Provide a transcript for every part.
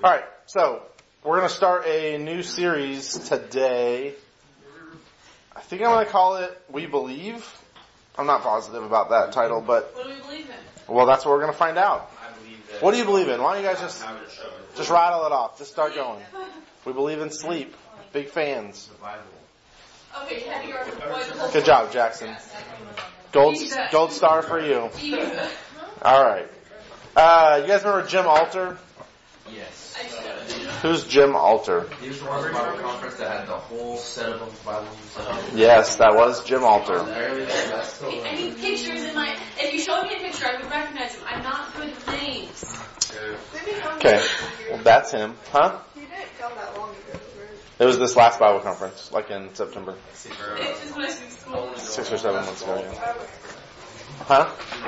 Alright, so we're going to start a new series today. I think I'm going to call it We Believe. I'm not positive about that title, but... What do we believe in? Well, that's what we're going to find out. What do you believe in? Why don't you guys just rattle it off. Just start going. We believe in sleep. Big fans. Okay, you had to go over the whole Good job, Jackson. Gold star for you. Alright. You guys remember Jim Alter? Yes. Who's Jim Alter? He was the one at the Bible conference that had the whole set of Bibles and stuff. Yes, that was Jim Alter. I need pictures in my... If you showed me a picture, I would recognize him. I'm not good with names. Okay. Well, that's him. Huh? He didn't come that long ago, right? It was this last Bible conference, like in September. It's just when I was in school. 6 or 7 months ago, yeah. Huh?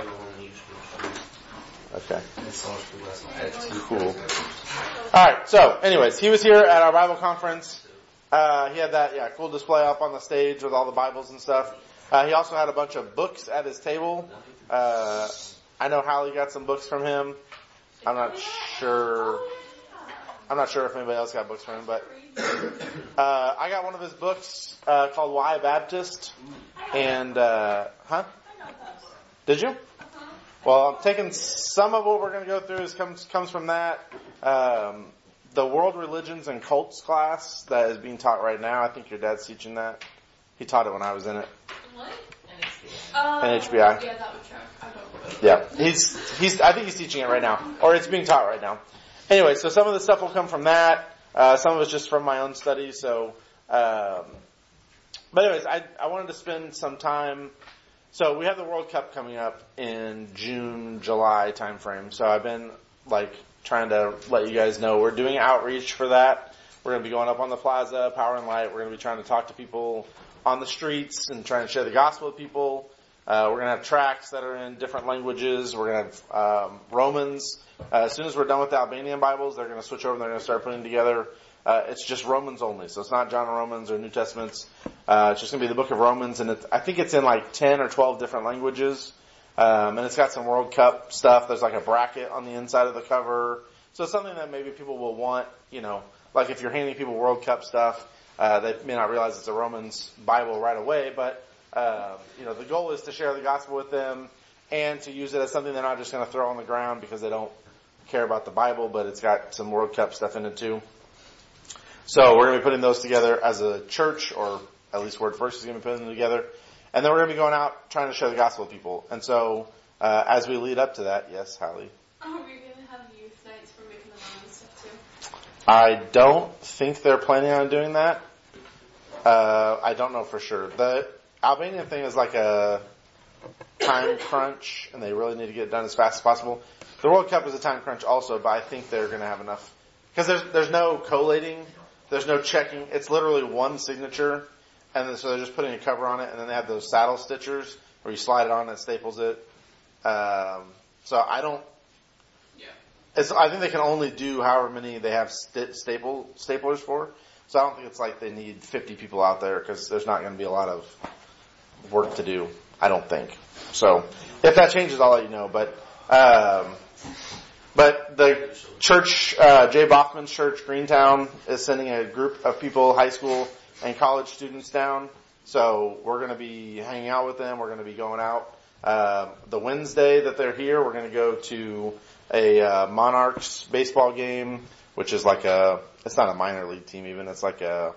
Okay. Cool. Alright, so, anyways, he was here at our Bible conference. He had that, cool display up on the stage with all the Bibles and stuff. He also had a bunch of books at his table. I know Hallie got some books from him. I'm not sure if anybody else got books from him, but I got one of his books called Why Baptist. And did you? Well, I'm taking some of what we're going to go through comes from that. The World Religions and Cults class that is being taught right now. I think your dad's teaching that. He taught it when I was in it. What? NHBI. Yeah, that would track. Yeah, I think he's teaching it right now, or it's being taught right now. Anyway, so some of the stuff will come from that. Some of it's just from my own study. So, but anyways, I wanted to spend some time. So we have the World Cup coming up in June, July timeframe. So I've been trying to let you guys know we're doing outreach for that. We're going to be going up on the plaza, Power and Light. We're going to be trying to talk to people on the streets and trying to share the gospel with people. We're going to have tracts that are in different languages. We're going to have Romans. As soon as we're done with the Albanian Bibles, they're going to switch over and they're going to start putting together. It's just Romans only. So it's not John and Romans or New Testaments. It's just going to be the book of Romans. And I think it's in 10 or 12 different languages. And it's got some World Cup stuff. There's a bracket on the inside of the cover. So it's something that maybe people will want, if you're handing people World Cup stuff, they may not realize it's a Romans Bible right away, but the goal is to share the gospel with them and to use it as something they're not just going to throw on the ground because they don't care about the Bible, but it's got some World Cup stuff in it too. So we're going to be putting those together as a church, or at least Word First is going to be putting them together. And then we're going to be going out trying to share the gospel with people. And so as we lead up to that, yes, Hallie? Are we going to have youth nights for making the Romans stuff too? I don't think they're planning on doing that. I don't know for sure. The Albanian thing is a time crunch, and they really need to get it done as fast as possible. The World Cup is a time crunch also, but I think they're going to have enough. Because there's no collating, there's no checking. It's literally one signature, and then, so they're just putting a cover on it, and then they have those saddle stitchers where you slide it on and it staples it. So I don't... I think they can only do however many they have staplers for. So I don't think it's they need 50 people out there because there's not going to be a lot of work to do. I don't think. So if that changes, I'll let you know. But the church, Jay Bachman's church, Greentown, is sending a group of people, high school and college students down. So we're going to be hanging out with them. We're going to be going out. The Wednesday that they're here, we're going to go to a Monarchs baseball game, which is it's not a minor league team even. It's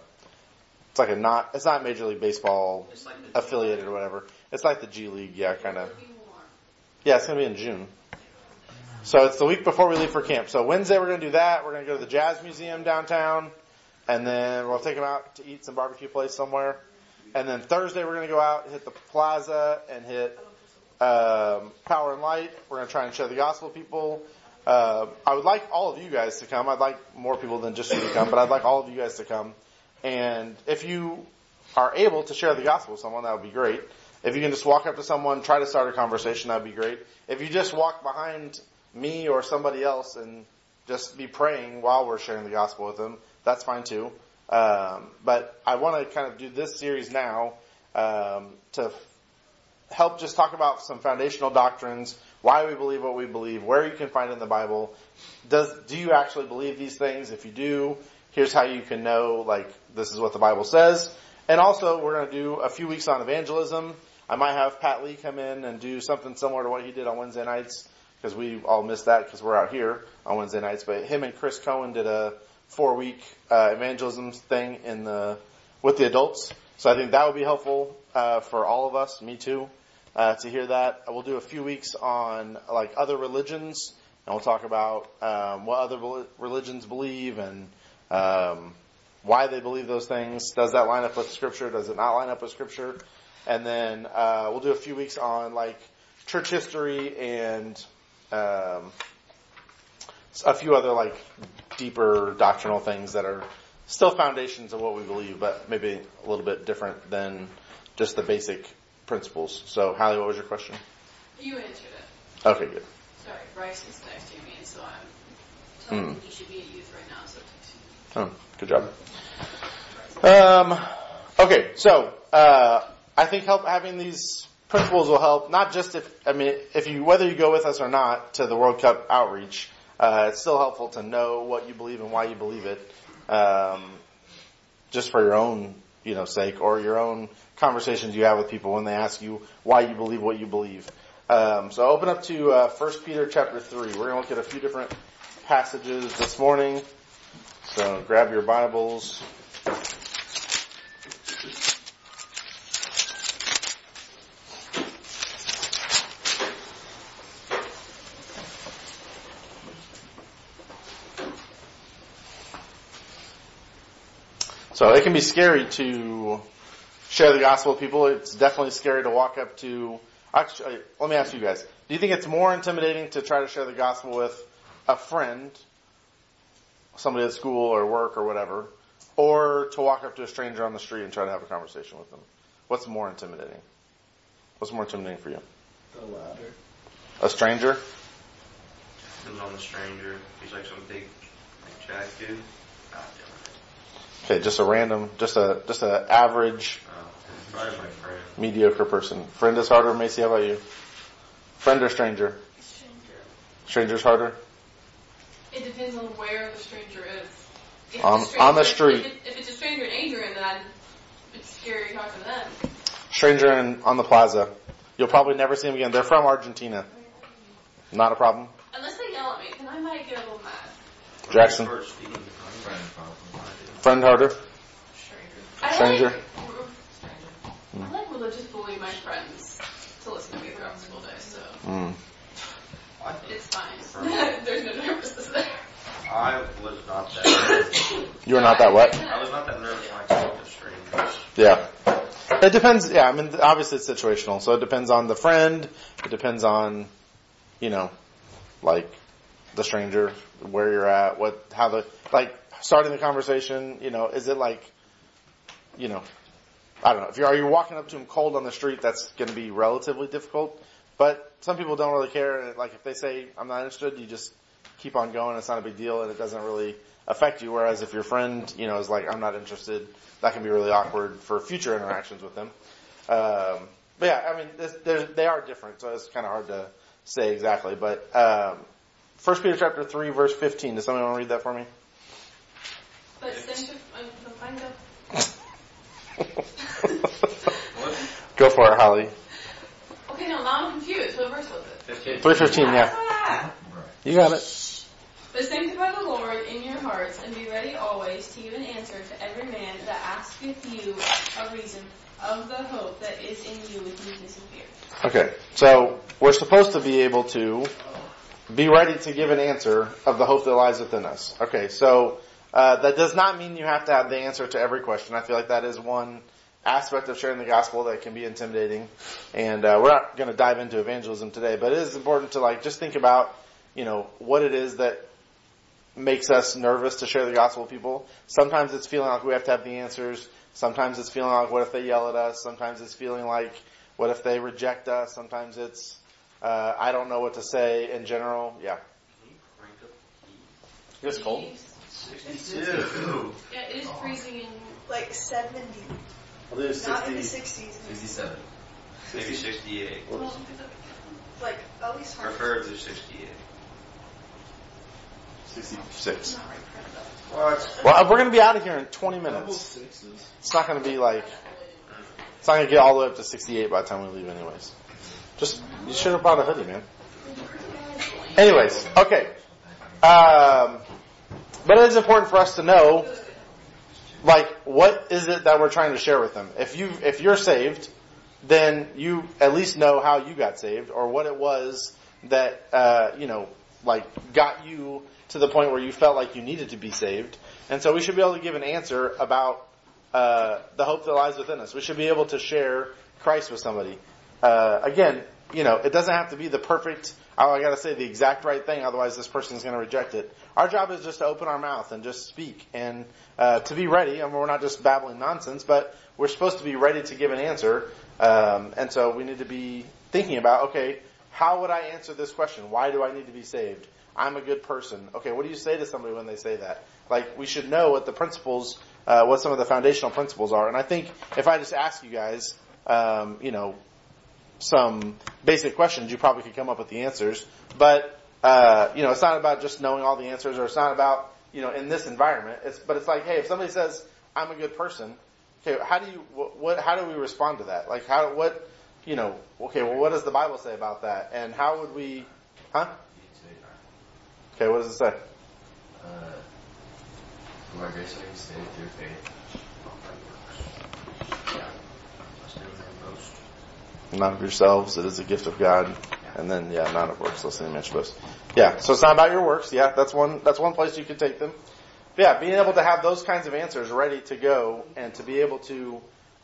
not Major League Baseball affiliated or whatever. It's like the G League, kind of. Yeah, it's going to be in June. So it's the week before we leave for camp. So Wednesday we're going to do that. We're going to go to the Jazz Museum downtown, and then we'll take them out to eat some barbecue place somewhere. And then Thursday we're going to go out, hit the plaza, and hit Power and Light. We're going to try and share the gospel with people. I would like all of you guys to come. I'd like more people than just you to come, but I'd like all of you guys to come. And if you are able to share the gospel with someone, that would be great. If you can just walk up to someone, try to start a conversation, that would be great. If you just walk behind me or somebody else and just be praying while we're sharing the gospel with them, that's fine too. But I want to kind of do this series now to help just talk about some foundational doctrines why we believe what we believe, where you can find it in the Bible. Do you actually believe these things? If you do, here's how you can know, like, this is what the Bible says. And also, we're going to do a few weeks on evangelism. I might have Pat Lee come in and do something similar to what he did on Wednesday nights, because we all missed that because we're out here on Wednesday nights. But him and Chris Cohen did a 4-week evangelism thing with the adults. So I think that would be helpful for all of us, me too, to hear that. We'll do a few weeks on like other religions, and we'll talk about what other religions believe and why they believe those things. Does that line up with Scripture? Does it not line up with Scripture? And then we'll do a few weeks on like church history and a few other like deeper doctrinal things that are still foundations of what we believe, but maybe a little bit different than just the basic principles. So, Hallie, what was your question? You answered it. Okay, good. Sorry, Bryce is texting me, and so I'm telling him he should be at youth right now, so texting me. Oh, good job. Okay, so I think having these principles will help. Not just whether you go with us or not to the World Cup outreach, it's still helpful to know what you believe and why you believe it, just for your own sake, or your own conversations you have with people when they ask you why you believe what you believe. So open up to 1 Peter chapter 3. We're going to look at a few different passages this morning. So grab your Bibles. So it can be scary to share the gospel with people. It's definitely scary to walk up to... Actually, let me ask you guys. Do you think it's more intimidating to try to share the gospel with a friend, somebody at school or work or whatever, or to walk up to a stranger on the street and try to have a conversation with them? What's more intimidating? What's more intimidating for you? The latter. A stranger? Depends on the stranger. If he's like some big, like Jack dude. Okay, just a random, just a average, Probably my friend. mediocre person. Friend is harder. Macy, how about you? Friend or stranger? Stranger. Stranger's harder? It depends on where the stranger is. If On it's a stranger, the street. If it's a stranger in Adrian, then it's scary to talk to them. Stranger on the plaza. You'll probably never see them again. They're from Argentina. Not a problem. Unless they yell at me, then I might get a little mad. Jackson? Friend harder? Stranger. Stranger. I like religious bully my friends to listen to me throughout the school day, so it's fine. There's no nervousness there. I was not that. You were not that what? I was not that nervous when I talked to strangers. Yeah. It depends, yeah, I mean, obviously it's situational, so it depends on the friend, it depends on, like, the stranger, where you're at, starting the conversation, is it like, I don't know, are you walking up to them cold on the street, that's going to be relatively difficult, but some people don't really care, like, if they say, I'm not interested, you just keep on going, it's not a big deal, and it doesn't really affect you, whereas if your friend, is like, I'm not interested, that can be really awkward for future interactions with them. But yeah, I mean, they are different, so it's kind of hard to say exactly. But 1 Peter chapter 3, verse 15. Does somebody want to read that for me? But find Go for it, Holly. Okay, no, now I'm confused. What verse was it? 3:15, yeah. You got it. But sanctify the Lord in your hearts, and be ready always to give an answer to every man that asketh you a reason of the hope that is in you with meekness and fear. Okay, so we're supposed to be able to be ready to give an answer of the hope that lies within us. Okay, so that does not mean you have to have the answer to every question. I feel like that is one aspect of sharing the gospel that can be intimidating. And we're not going to dive into evangelism today, but it is important to just think about, what it is that makes us nervous to share the gospel with people. Sometimes it's feeling like we have to have the answers. Sometimes it's feeling like, what if they yell at us? Sometimes it's feeling like, what if they reject us? Sometimes it's, I don't know what to say in general. Yeah. It's cold. 62. Yeah, it is freezing in... Like 70. I'll do 60. Not in the 60s. 67. Maybe 68. Well, Like, at least hundreds. Preferably 68. 66. Not right in front of us. What? Well, we're going to be out of here in 20 minutes. It's not going to be like, it's not going to get all the way up to 68 by the time we leave anyways. You should have brought a hoodie, man. Anyways, okay. But it is important for us to know, like, what is it that we're trying to share with them? If you're saved, then you at least know how you got saved, or what it was that, got you to the point where you felt like you needed to be saved. And so we should be able to give an answer about the hope that lies within us. We should be able to share Christ with somebody. Again, it doesn't have to be the perfect, I got to say the exact right thing, otherwise this person's going to reject it. Our job is just to open our mouth and just speak and to be ready. And we're not just babbling nonsense, but we're supposed to be ready to give an answer. And so we need to be thinking about, okay, how would I answer this question? Why do I need to be saved? I'm a good person. Okay, what do you say to somebody when they say that? Like, we should know what the principles, what some of the foundational principles are. And I think if I just ask you guys, some basic questions, you probably could come up with the answers. But, it's not about just knowing all the answers, or it's not about, in this environment. But it's like, hey, if somebody says, I'm a good person, okay, how do we respond to that? Like, what does the Bible say about that? And how would we, Okay, what does it say? For by grace are you saved through faith. Not of yourselves, it is a gift of God. And then, not of works, lest any man should boast. Yeah, so it's not about your works. Yeah, that's one place you could take them. But yeah, being able to have those kinds of answers ready to go and to be able to,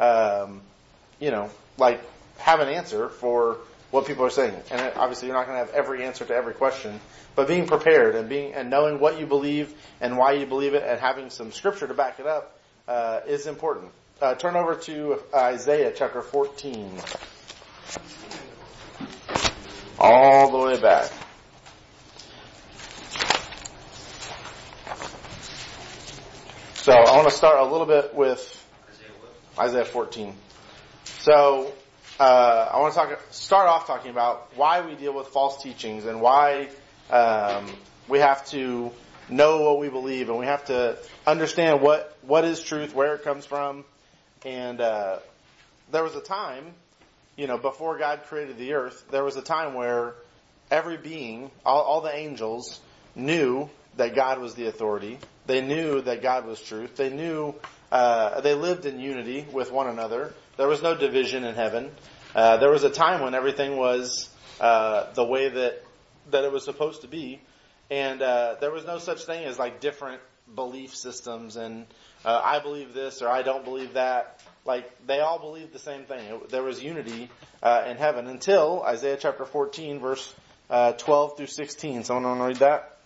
have an answer for what people are saying. And obviously you're not going to have every answer to every question, but being prepared and knowing what you believe and why you believe it and having some scripture to back it up, is important. Turn over to Isaiah chapter 14. All the way back. So I want to start a little bit with Isaiah 14. So I want to start off talking about why we deal with false teachings and why we have to know what we believe, and we have to understand what is truth, where it comes from. And there was a time, before God created the earth, there was a time where every being, all the angels, knew that God was the authority. They knew that God was truth. They knew, they lived in unity with one another. There was no division in heaven. There was a time when everything was the way that it was supposed to be. And there was no such thing as like different belief systems and I believe this or I don't believe that. Like, they all believed the same thing. There was unity in heaven until Isaiah chapter 14, verse 12 through 16. Someone want to read that?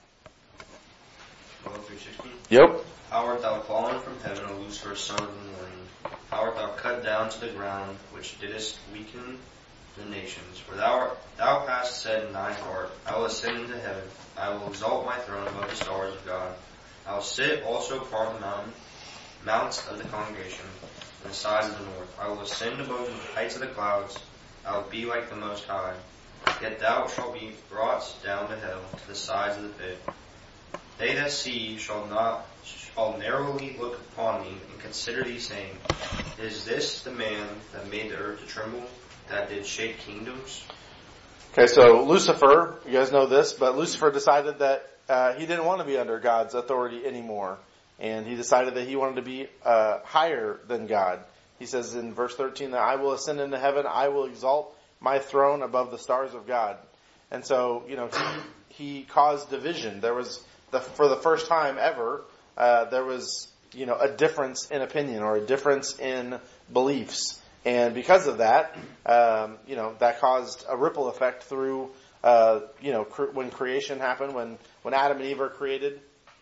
12 through 16? Yep. How art thou fallen from heaven, O Lucifer, son of the morning? How art thou cut down to the ground, which didst weaken the nations? For thou hast said in thine heart, I will ascend into heaven. I will exalt my throne above the stars of God. I will sit also upon the mounts of the congregation, on the sides of the north. I will ascend above the heights of the clouds. I will be like the Most High. Yet thou shalt be brought down to hell, to the sides of the pit. They that see shall narrowly look upon me, and consider thee, saying, Is this the man that made the earth to tremble, that did shake kingdoms? Okay, so Lucifer, you guys know this, but Lucifer decided that he didn't want to be under God's authority anymore. And he decided that he wanted to be higher than God. He says in verse 13 that I will ascend into heaven, I will exalt my throne above the stars of God. And so, he caused division. There was, for the first time ever, there was, a difference in opinion or a difference in beliefs. And because of that, that caused a ripple effect through, when creation happened, when Adam and Eve are created.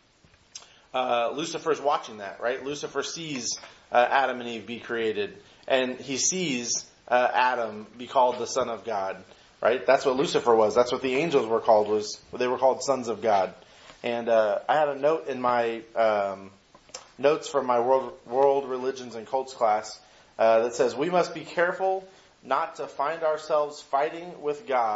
Lucifer's watching that, right? Lucifer sees Adam and Eve be created, and he sees Adam be called the Son of God, right? That's what Lucifer was. That's what the angels were called. They were called sons of God. And I had a note in my notes from my world religions and cults class that says we must be careful not to find ourselves fighting with God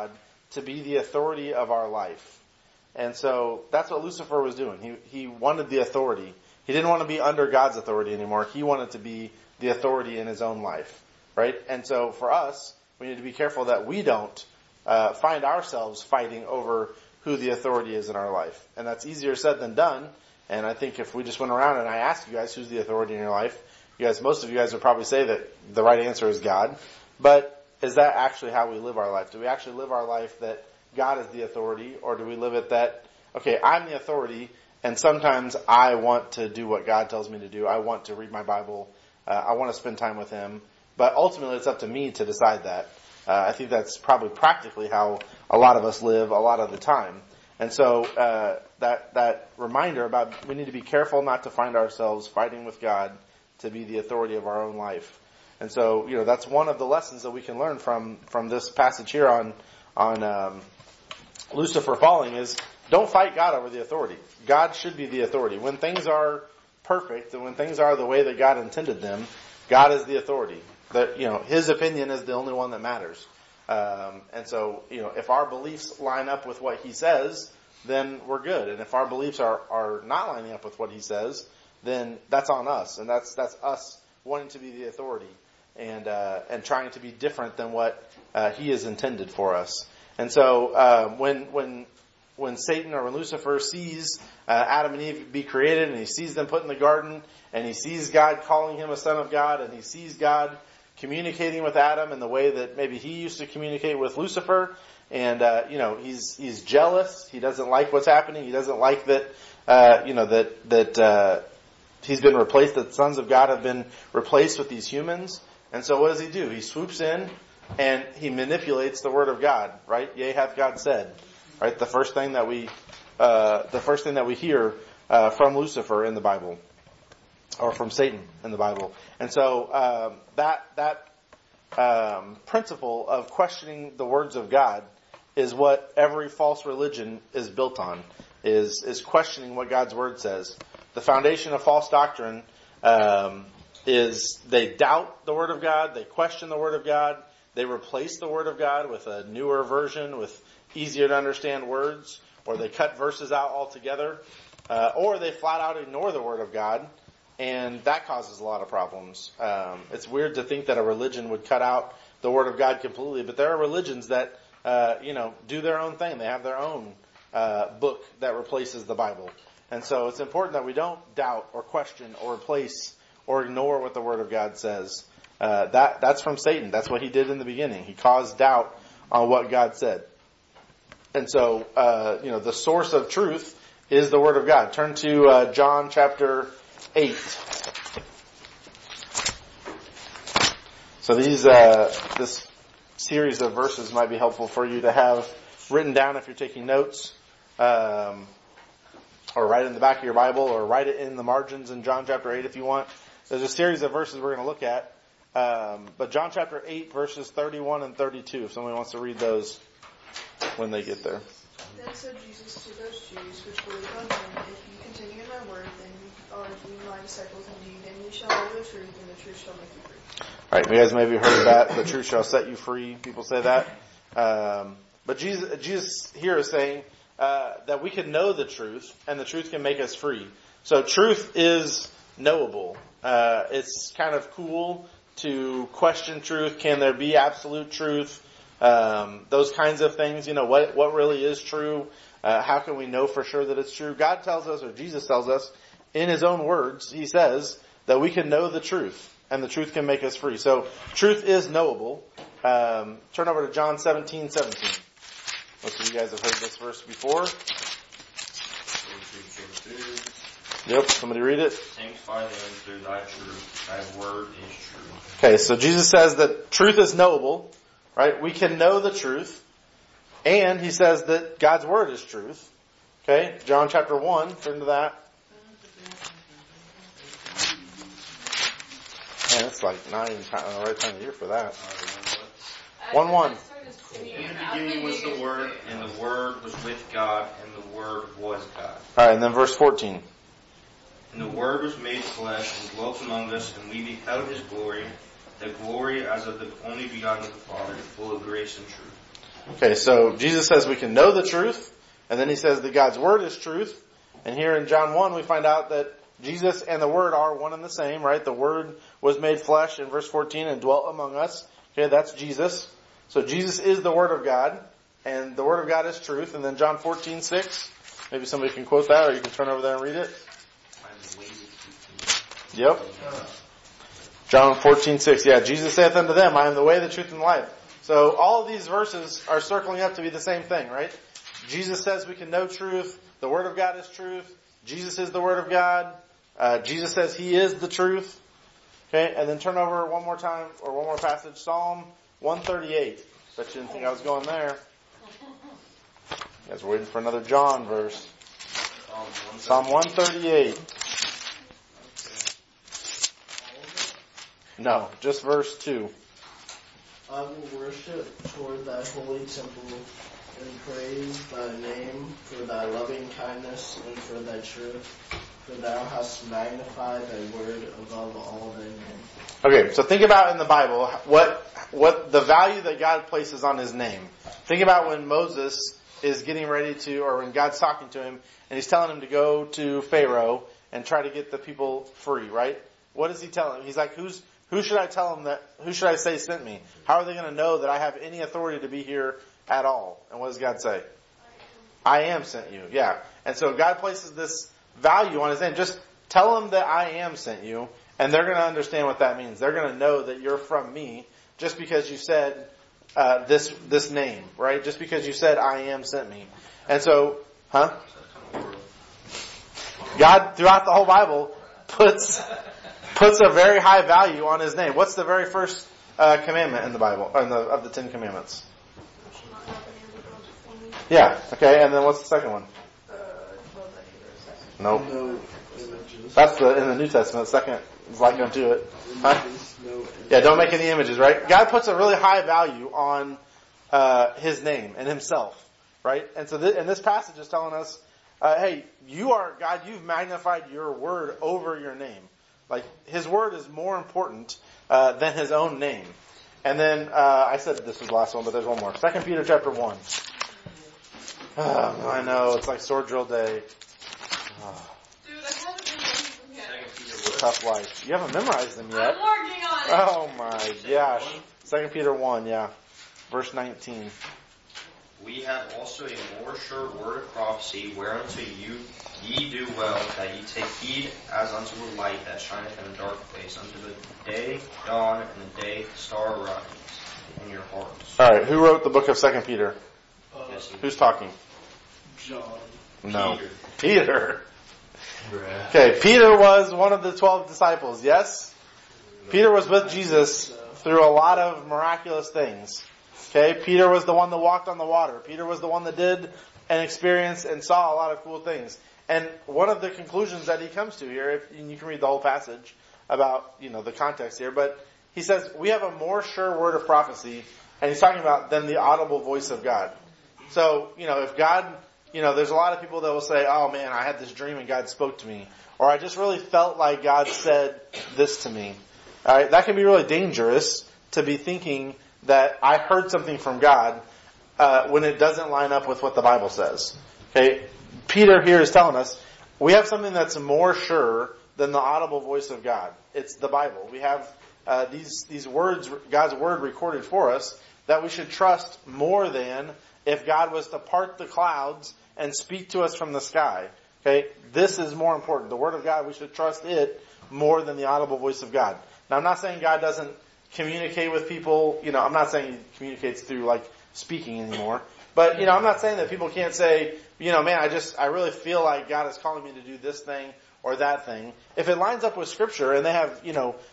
to be the authority of our life. And so that's what Lucifer was doing. He wanted the authority. He didn't want to be under God's authority anymore. He wanted to be the authority in his own life, right? And so for us, we need to be careful that we don't find ourselves fighting over who the authority is in our life. And that's easier said than done. And I think if we just went around and I asked you guys who's the authority in your life, most of you guys would probably say that the right answer is God. But is that actually how we live our life? Do we actually live our life that God is the authority, or do we live it that, okay, I'm the authority, and sometimes I want to do what God tells me to do. I want to read my Bible. I want to spend time with Him. But ultimately, it's up to me to decide that. I think that's probably practically how a lot of us live a lot of the time. And so that reminder about we need to be careful not to find ourselves fighting with God to be the authority of our own life. And so, that's one of the lessons that we can learn from this passage here on Lucifer falling is don't fight God over the authority. God should be the authority. When things are perfect and when things are the way that God intended them, God is the authority. That His opinion is the only one that matters. And so, if our beliefs line up with what He says, then we're good. And if our beliefs are not lining up with what He says, then that's on us. And that's us wanting to be the authority and trying to be different than what He has intended for us. And so, when Satan or when Lucifer sees Adam and Eve be created, and he sees them put in the garden, and he sees God calling him a son of God, and he sees God communicating with Adam in the way that maybe he used to communicate with Lucifer, and he's jealous. He doesn't like what's happening. He doesn't like that he's been replaced. That the sons of God have been replaced with these humans. And so, what does he do? He swoops in and he manipulates the word of God. Right? Yea, hath God said. Right? The first thing that we hear from Lucifer in the Bible, or from Satan in the Bible. And so that principle of questioning the words of God is what every false religion is built on, is questioning what God's word says. The foundation of false doctrine is they doubt the word of God, they question the word of God, they replace the word of God with a newer version with easier to understand words, or they cut verses out altogether, or they flat out ignore the word of God. And that causes a lot of problems. It's weird to think that a religion would cut out the Word of God completely, but there are religions that, do their own thing. They have their own book that replaces the Bible. And so it's important that we don't doubt or question or replace or ignore what the Word of God says. That's from Satan. That's what he did in the beginning. He caused doubt on what God said. And so, the source of truth is the Word of God. Turn to John chapter 8. So this series of verses might be helpful for you to have written down if you're taking notes, or write it in the back of your Bible, or write it in the margins in John chapter 8 if you want. There's a series of verses we're going to look at, but John chapter 8 verses 31 and 32, if somebody wants to read those when they get there. Then said Jesus to those Jews which believed on him, if you continue in my word, then are you my disciples indeed, and you shall know the truth, and the truth shall make you free. All right, you guys maybe heard that. The truth shall set you free. People say that. But Jesus here is saying that we can know the truth, and the truth can make us free. So truth is knowable. It's kind of cool to question truth. Can there be absolute truth? Those kinds of things. What really is true? How can we know for sure that it's true? God tells us, or Jesus tells us, in His own words, He says that we can know the truth, and the truth can make us free. So, truth is knowable. Turn over to John 17:17. Most of you guys have heard this verse before. Yep, somebody read it. Sanctify them through thy truth. Thy word is true. Okay, so Jesus says that truth is knowable, right? We can know the truth. And He says that God's word is truth. Okay, John chapter 1, turn to that. Man, it's like 9 times the right time of year for that. 1:1. In the beginning was the Word, and the Word was with God, and the Word was God. Alright, and then verse 14. And the Word was made flesh and dwelt among us, and we beheld His glory, the glory as of the only begotten of the Father, full of grace and truth. Okay, so Jesus says we can know the truth, and then he says that God's Word is truth. And here in John 1 we find out that Jesus and the Word are one and the same, right? The Word was made flesh in verse 14 and dwelt among us. Okay, that's Jesus. So Jesus is the Word of God, and the Word of God is truth. And then John 14:6, maybe somebody can quote that, or you can turn over there and read it. Yep. John 14:6, yeah, Jesus saith unto them, I am the way, the truth, and the life. So all of these verses are circling up to be the same thing, right? Jesus says we can know truth. The Word of God is truth. Jesus is the Word of God. Jesus says He is the truth. Okay, and then turn over one more time, or one more passage, Psalm 138. Bet you didn't think I was going there. You guys were waiting for another John verse. Psalm 138. No, just verse 2. I will worship toward thy holy temple and praise thy name for thy loving kindness and for thy truth, for thou hast magnified thy word above all thy name. Okay, so think about in the Bible what the value that God places on His name. Think about when Moses is getting ready to, or when God's talking to him and He's telling him to go to Pharaoh and try to get the people free, right? What does He tell him? He's like, who should I tell them who should I say sent me? How are they going to know that I have any authority to be here at all? And what does God say? I am sent you. Yeah. And so God places this value on His name. Just tell them that I am sent you, and they're going to understand what that means. They're going to know that you're from me just because you said this name, right? Just because you said I am sent me. And so, God, throughout the whole Bible, puts a very high value on His name. What's the very first commandment in the Bible, of the 10 Commandments? Yeah, okay, and then what's the second one? Nope. No images. That's in the New Testament. The second is like unto it. Huh? Yeah, don't make any images, right? God puts a really high value on His name and Himself, right? And so and this passage is telling us, hey, you are, God, you've magnified your word over your name. Like, His word is more important than His own name. And then, I said this was the last one, but there's one more. 2 Peter chapter 1. Oh, I know, it's like sword drill day. Oh, Dude, I haven't been reading them yet. tough life. You haven't memorized them yet. I'm working on it. Oh my gosh. 2 Peter 1, yeah. Verse 19. We have also a more sure word of prophecy, whereunto ye do well, that ye take heed as unto the light that shineth in a dark place, unto the day dawn and the day star rise in your hearts. Alright, who wrote the book of 2 Peter? Who's talking? John. No. Peter. Okay, Peter was one of the 12 disciples, yes? Peter was with Jesus through a lot of miraculous things. Okay, Peter was the one that walked on the water. Peter was the one that did and experienced and saw a lot of cool things. And one of the conclusions that he comes to here, and you can read the whole passage about, the context here, but he says, we have a more sure word of prophecy, and he's talking about than the audible voice of God. So, if God, there's a lot of people that will say, oh man, I had this dream and God spoke to me. Or I just really felt like God said this to me. Alright, that can be really dangerous to be thinking that I heard something from God when it doesn't line up with what the Bible says. Okay, Peter here is telling us we have something that's more sure than the audible voice of God. It's the Bible. We have these words, God's word recorded for us, that we should trust more than if God was to part the clouds and speak to us from the sky. Okay, this is more important. The Word of God, we should trust it more than the audible voice of God. Now, I'm not saying God doesn't communicate with people. I'm not saying He communicates through speaking anymore. But I'm not saying that people can't say, man, I really feel like God is calling me to do this thing or that thing. If it lines up with Scripture and they have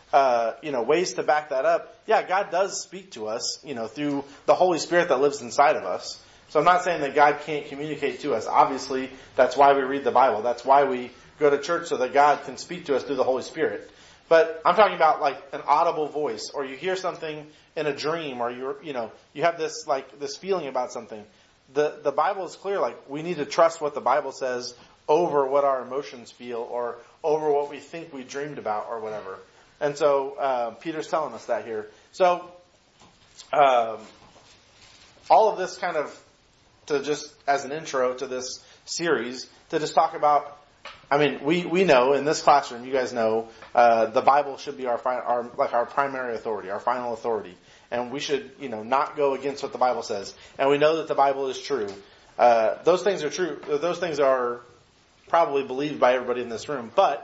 ways to back that up, yeah, God does speak to us, through the Holy Spirit that lives inside of us. So I'm not saying that God can't communicate to us. Obviously, that's why we read the Bible. That's why we go to church, so that God can speak to us through the Holy Spirit. But I'm talking about an audible voice, or you hear something in a dream, or you have this feeling about something. The Bible is clear, we need to trust what the Bible says over what our emotions feel, or over what we think we dreamed about, or whatever. And so Peter's telling us that here. So all of this kind of to just as an intro to this series to just talk about. I mean, we know in this classroom, you guys know, the Bible should be our primary authority, our final authority, and we should not go against what the Bible says. And we know that the Bible is true. Those things are true. Those things are probably believed by everybody in this room. But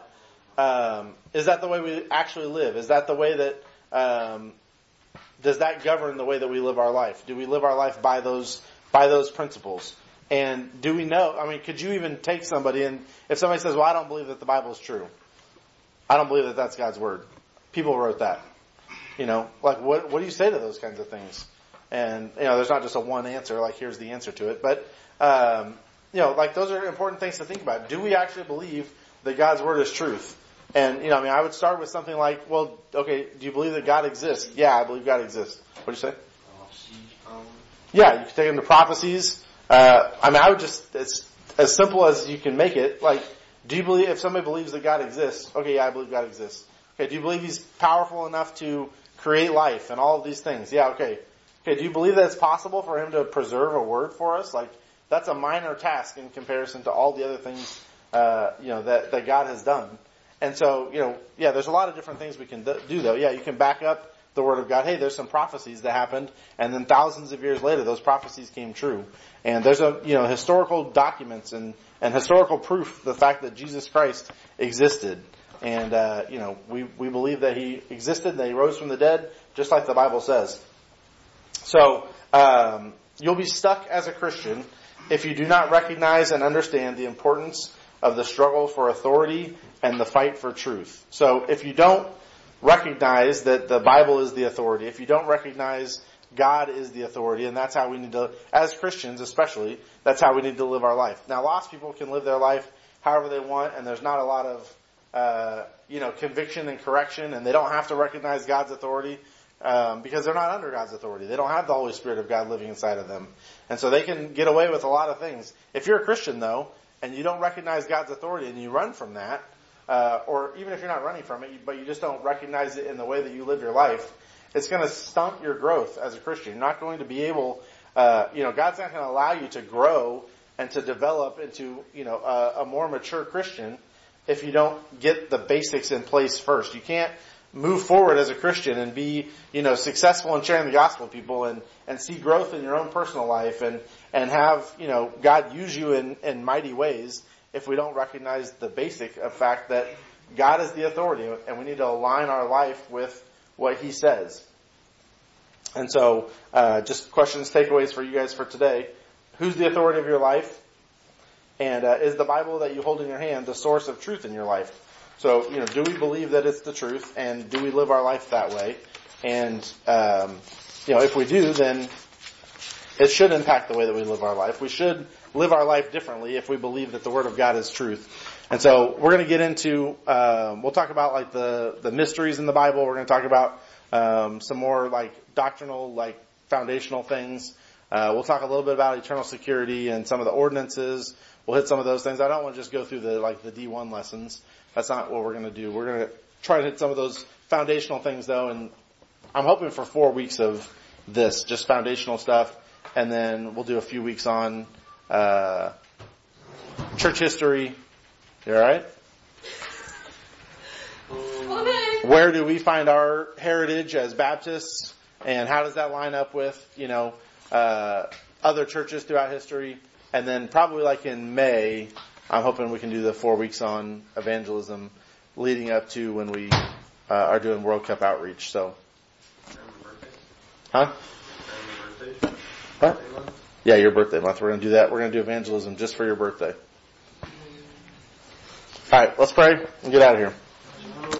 is that the way we actually live? Is that the way that does that govern the way that we live our life? Do we live our life by those principles? And do we know, I mean, could you even take somebody and if somebody says, well, I don't believe that the Bible is true. I don't believe that that's God's Word. People wrote that. What do you say to those kinds of things? And, there's not just a one answer, like here's the answer to it. But, those are important things to think about. Do we actually believe that God's Word is truth? And, I would start with something like, well, okay, do you believe that God exists? Yeah, I believe God exists. What do you say? Yeah, you can take them to prophecies. I would just, it's as simple as you can make it. Like, do you believe, if somebody believes that God exists, okay, yeah, I believe God exists. Okay, do you believe He's powerful enough to create life and all of these things? Yeah, okay. Okay, do you believe that it's possible for Him to preserve a word for us? Like, that's a minor task in comparison to all the other things, that God has done. And so, there's a lot of different things we can do though. Yeah, you can back up the Word of God. Hey, there's some prophecies that happened, and then thousands of years later, those prophecies came true. And there's historical documents and historical proof, the fact that Jesus Christ existed. And, we believe that He existed, that He rose from the dead, just like the Bible says. So, you'll be stuck as a Christian if you do not recognize and understand the importance of the struggle for authority and the fight for truth. So, if you don't recognize that the Bible is the authority, if you don't recognize God is the authority, and that's how we need to, as Christians especially, that's how we need to live our life. Now, lost people can live their life however they want, and there's not a lot of, conviction and correction, and they don't have to recognize God's authority, because they're not under God's authority. They don't have the Holy Spirit of God living inside of them. And so they can get away with a lot of things. If you're a Christian, though, and you don't recognize God's authority, and you run from that, or even if you're not running from it, but you just don't recognize it in the way that you live your life, it's going to stunt your growth as a Christian. You're not going to be able, God's not going to allow you to grow and to develop into, a more mature Christian if you don't get the basics in place first. You can't move forward as a Christian and be, successful in sharing the gospel with people and see growth in your own personal life and have, God use you in mighty ways if we don't recognize the basic of fact that God is the authority and we need to align our life with what He says. And so, just questions, takeaways for you guys for today. Who's the authority of your life? And is the Bible that you hold in your hand the source of truth in your life? So, do we believe that it's the truth, and do we live our life that way? And, if we do, then it should impact the way that we live our life. We should live our life differently if we believe that the Word of God is truth. And so we're going to get into, we'll talk about the mysteries in the Bible. We're going to talk about some more doctrinal, foundational things. We'll talk a little bit about eternal security and some of the ordinances. We'll hit some of those things. I don't want to just go through the D1 lessons. That's not what we're going to do. We're going to try to hit some of those foundational things though, and I'm hoping for 4 weeks of this, just foundational stuff, and then we'll do a few weeks on church history. You alright? Okay. Where do we find our heritage as Baptists, and how does that line up with, other churches throughout history? And then probably in May, I'm hoping we can do the 4 weeks on evangelism leading up to when we are doing World Cup outreach. So, huh? What? Yeah, your birthday month. We're going to do that. We're going to do evangelism just for your birthday. All right, let's pray and get out of here.